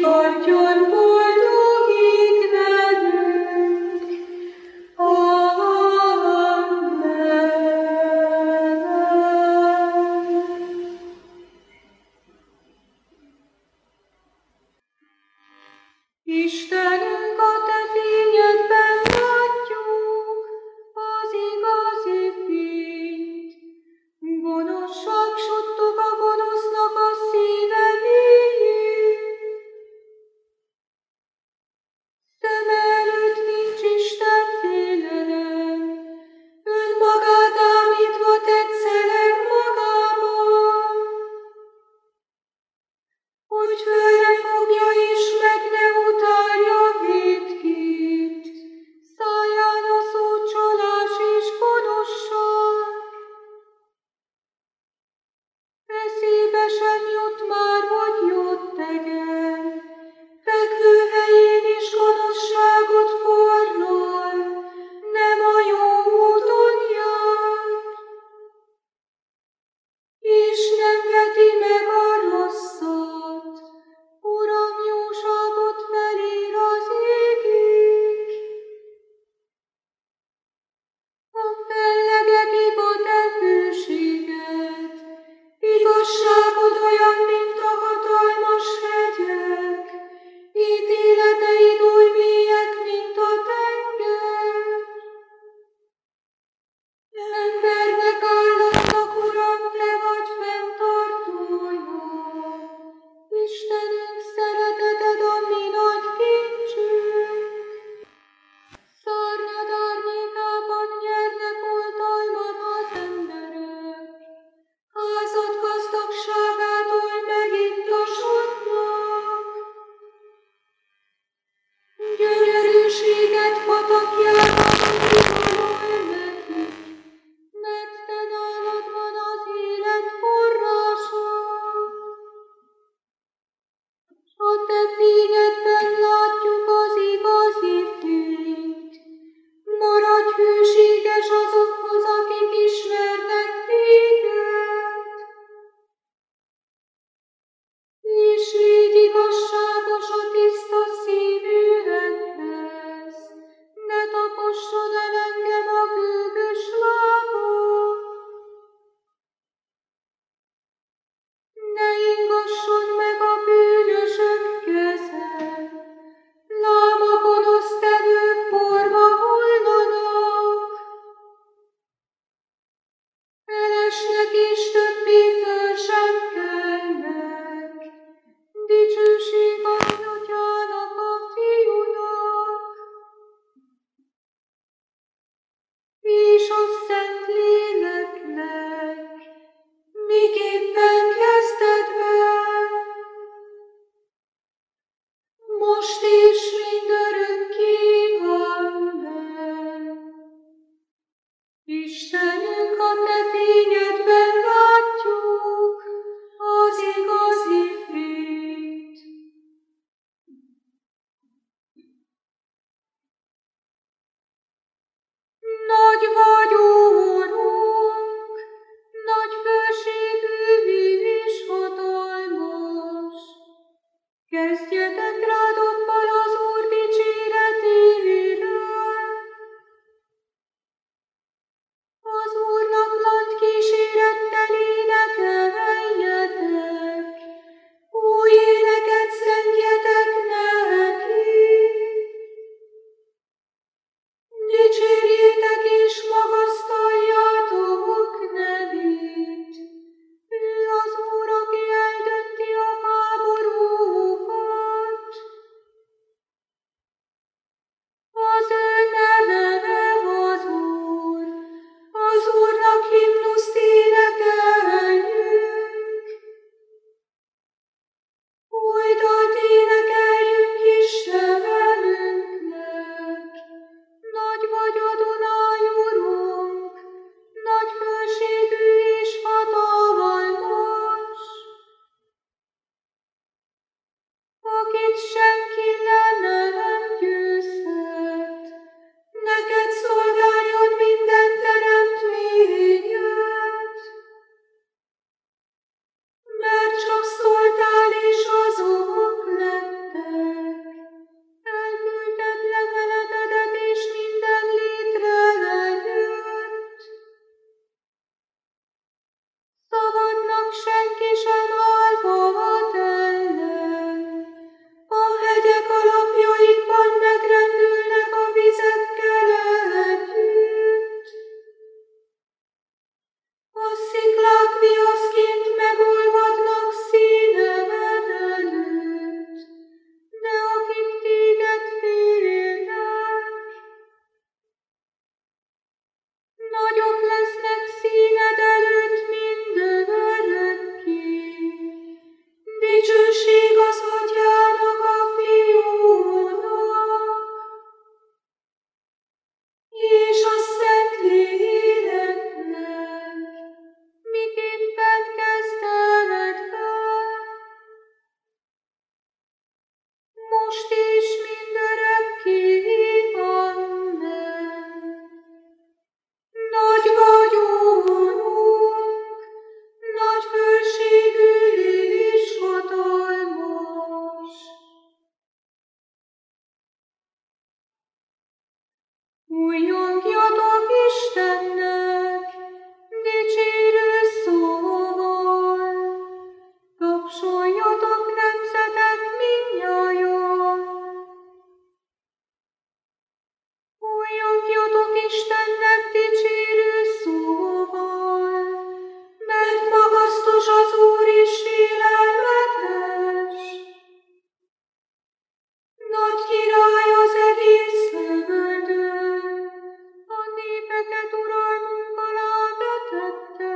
adjon boldogig velünk. Amen. Istenünk, a te fényedben látjuk az igazi fényt. Gonoszság suttog a gonosznak a szíve mélyén. Szeme előtt nincs Isten félelem, önmagát ámítva tetszeleg magában, hogy fölre fogja és meg ne utálja vér. Újjongjatok Istennek, dicsérő szóval, tapsoljatok nemzetek mindnyájan. Újjongjatok Istennek dicsérő szóval, mert magasztos az Úr és félelmetes. Nagy király az egész földön, a népeket uralmunk alá vetette,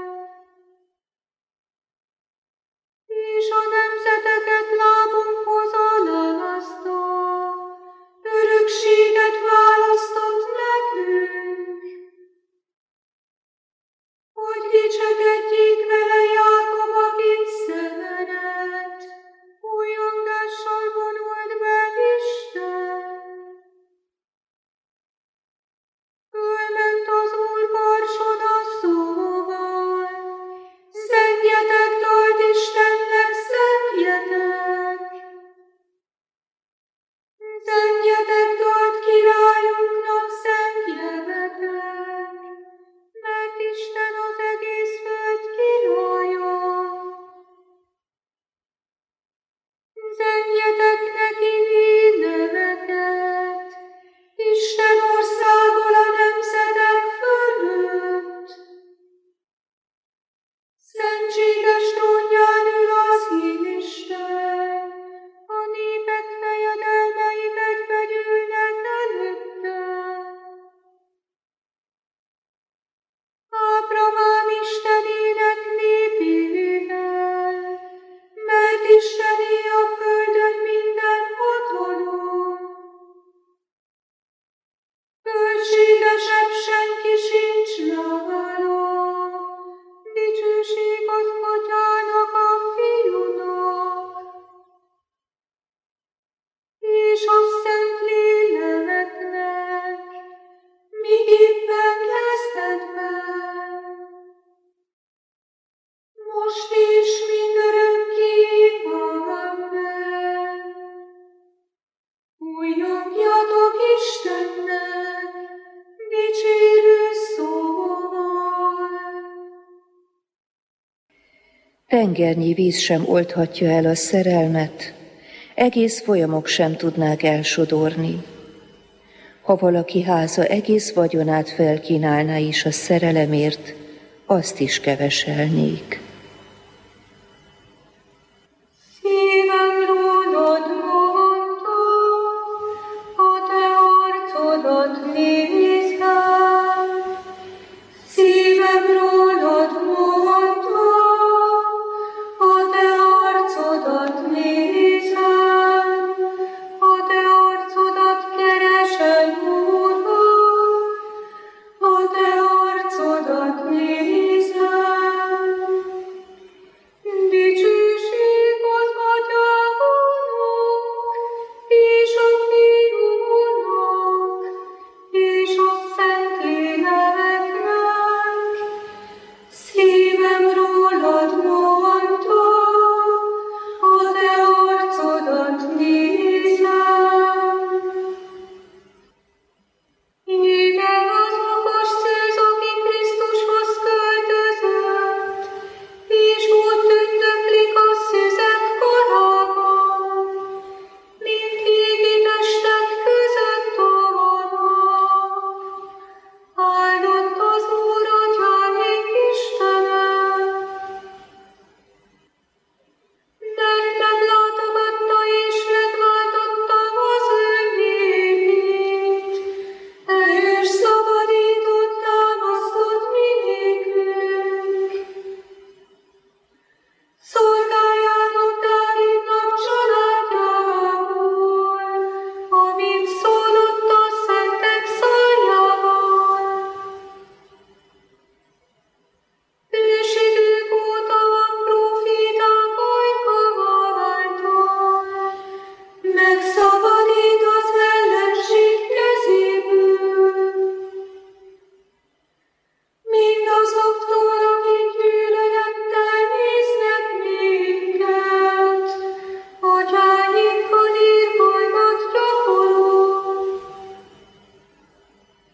és a nemzeteket lábunkhoz alázta, örökséget választott nekünk, hogy dicsekedjék vele Jákob, akit szeret, újjongással vonult be Isten. Fölment az Úr marsona szóval, zengjetek dalt Istennek, zengjetek! Zengjetek dalt királyunknak, zengjetek! Mert Isten az egész föld királya. Zengjetek neki hírneveket, Isten országol a nemzetek fölött. Szentséges trónján ül az Isten, a népek fejedelmei vegyvegyülnek előtte. Ábrahám Istenének népével, mert Istené a földön minden hatalom. Bölségesebb senki sincs nála, dicsőség az Atyának, a Fiúnak, és a Szentléleknek, miképpen kezdetben, most és mindörökké. Amen. Újjongjatok Istennek, dicsérő szóval. Tengernyi víz sem oldhatja el a szerelmet, egész folyamok sem tudnák elsodorni. Ha valaki háza egész vagyonát felkínálná is a szerelemért, azt is keveselnék. Szívem rólad mondta, a te arcodat nézem. Szívem rólad mondta, a te arcodat nézem. A te arcodat keresem, Uram, a te arcodat nézem. Dicsőség az Atyának, és a Fiúnak, és a Szentléleknek. Szívem rólad mondta, a te arcodat nézem. Igen, az okos szűz, aki Krisztushoz költözött, és úgy tündöklik a szüzek korában, mint égi testek között a nap. Áldott az Úr, Atyáink Istene, mert meglátogatta és megváltotta az ő népét. Erős szabadítót támasztott mi nékünk. Szolgájának Dávidnak családjából, amint szólott a szentek szájával. Ősidők óta a próféták ajka által megszabadít az ellenség kezéből. Mindazoktól, akik gyűlölettel néznek minket, atyáinkkal irgalmat gyakorol.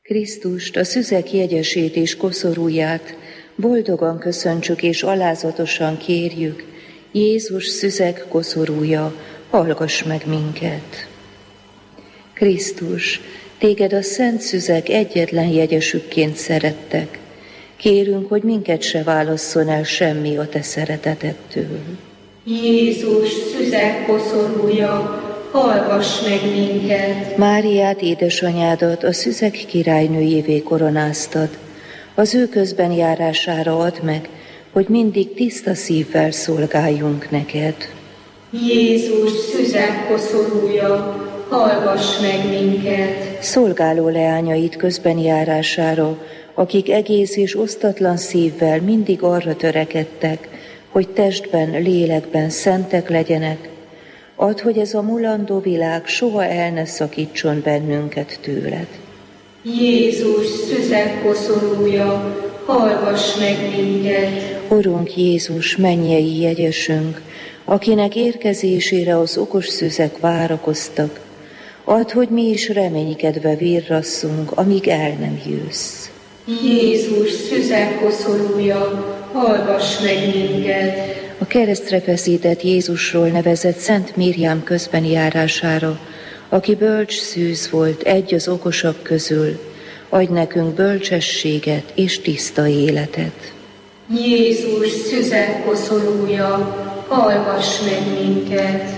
Krisztust, a szüzek jegyesét és koszorúját boldogan köszöntsük és alázatosan kérjük. Jézus szüzek koszorúja, hallgass meg minket. Krisztus, téged a szent szüzek egyetlen jegyesükként szerettek. Kérünk, hogy minket se válasszon el semmi a te szeretetettől. Jézus szüzek koszorúja, hallgass meg minket. Máriát, édesanyádat a szüzek királynőjévé koronáztad. Az ő közben járására add meg, hogy mindig tiszta szívvel szolgáljunk neked. Jézus szüzek koszorúja, hallgass meg minket. Szolgáló leányait közben járására, akik egész és osztatlan szívvel mindig arra törekedtek, hogy testben, lélekben szentek legyenek, add, hogy ez a mulandó világ soha el ne szakítson bennünket tőled. Jézus szüzek koszorúja, hallgass meg minket. Urunk Jézus, mennyei jegyesünk, akinek érkezésére az okos szüzek várakoztak, add, hogy mi is reménykedve virrasszunk, amíg el nem jössz. Jézus szüzek koszorúja, hallgass meg minket. A keresztre feszített Jézusról nevezett Szent Miriam közben járására, aki bölcs szűz volt, egy az okosabb közül, adj nekünk bölcsességet és tiszta életet. Jézus szüzek koszorúja, hallgass meg minket.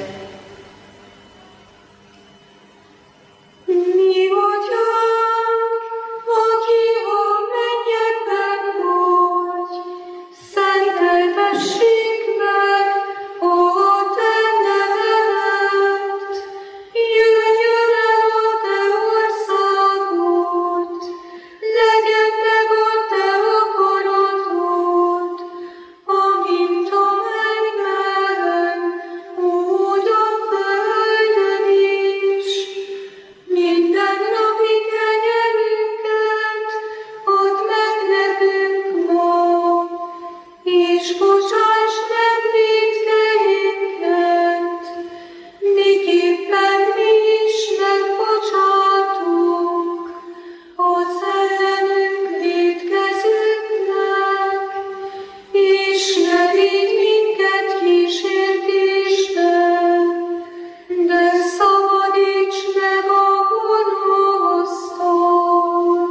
Mi Atyánk, aki a mennyekben vagy, szenteltessék meg a te nevedet. Jöjjön el a te országod, legyen meg a te akaratod, amint a mennyben, úgy a földön is. Mindennapi kenyerünket add meg nekünk ma, és bocsáss meg vétkeinket, miképpen mi is megbocsátunk az ellenünk vétkezőknek, és ne vigy minket kísértésbe, de szabadíts meg a gonosztól.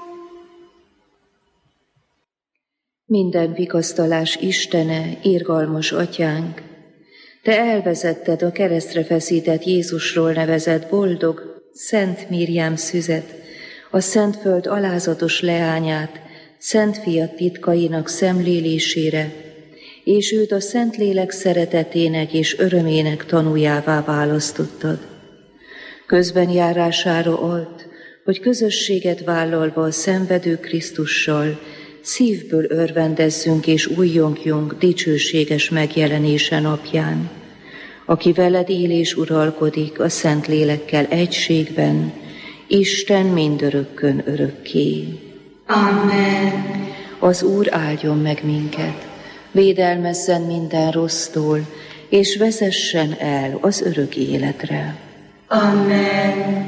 Minden vigasztalás Istene, irgalmas Atyánk, te elvezetted a keresztre feszített Jézusról nevezett boldog, Szent Miriam szüzet, a Szentföld alázatos leányát, Szent Fiat titkainak szemlélésére, és őt a Szentlélek szeretetének és örömének tanújává választottad. Közben járására add, hogy közösséget vállalva a szenvedő Krisztussal szívből örvendezzünk és újjongjunk dicsőséges megjelenése napján, aki veled él és uralkodik a Szentlélekkel egységben, Isten mindörökkön örökké. Amen. Az Úr áldjon meg minket, védelmezzen minden rossztól, és vezessen el az örök életre. Amen.